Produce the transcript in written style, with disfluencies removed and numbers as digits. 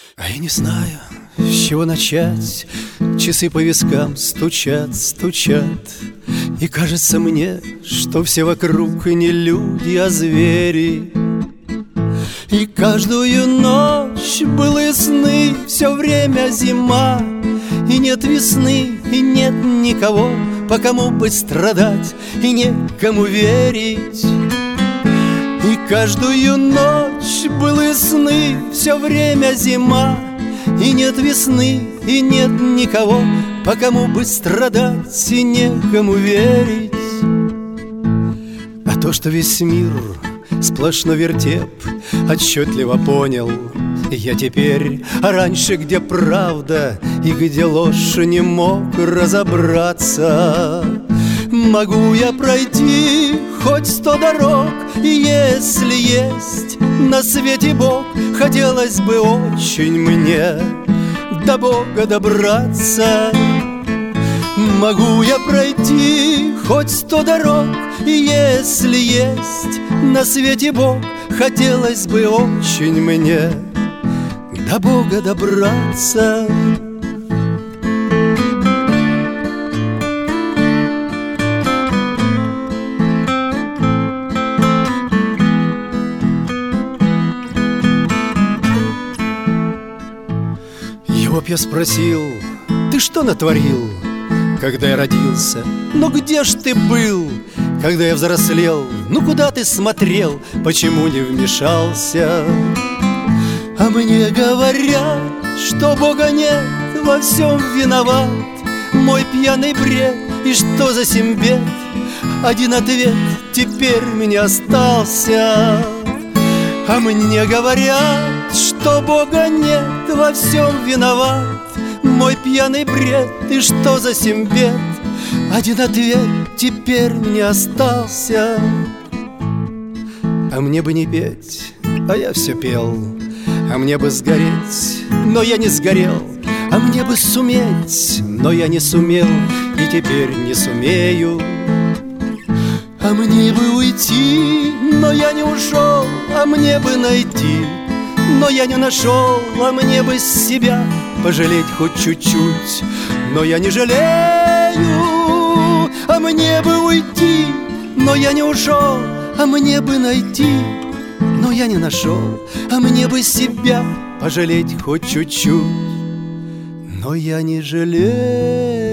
А я не знаю, с чего начать. Часы по вискам стучат, стучат. И кажется мне, что все вокруг не люди, а звери. И каждую ночь былые сны, все время зима. И нет весны, и нет никого, по кому бы страдать, и некому верить. И каждую ночь былые сны, все время зима. И нет весны, и нет никого, по кому бы страдать, и некому верить. А то, что весь мир сплошной вертеп, отчетливо понял я теперь. А раньше где правда и где ложь, не мог разобраться. Могу я пройти хоть 100 дорог, и если есть на свете Бог, хотелось бы очень мне до Бога добраться. Могу я пройти хоть 100 дорог, и если есть на свете Бог, хотелось бы очень мне до Бога добраться. Его б я спросил: ты что натворил, когда я родился? Ну где ж ты был, когда я взрослел? Ну куда ты смотрел, почему не вмешался? А мне говорят, что Бога нет, во всем виноват мой пьяный бред. И что за сим бед? Один ответ теперь мне остался. А мне говорят, что Бога нет, во всем виноват мой пьяный бред. И что за сим бед? Один ответ теперь мне остался. А мне бы не петь, а я все пел. А мне бы сгореть, но я не сгорел. А мне бы суметь, но я не сумел, и теперь не сумею. А мне бы уйти, но я не ушел. А мне бы найти, но я не нашел. А мне бы себя пожалеть хоть чуть-чуть, но я не жалею. А мне бы уйти, но я не ушел. А мне бы найти, но я не нашел. А мне бы себя пожалеть хоть чуть-чуть, но я не жалею.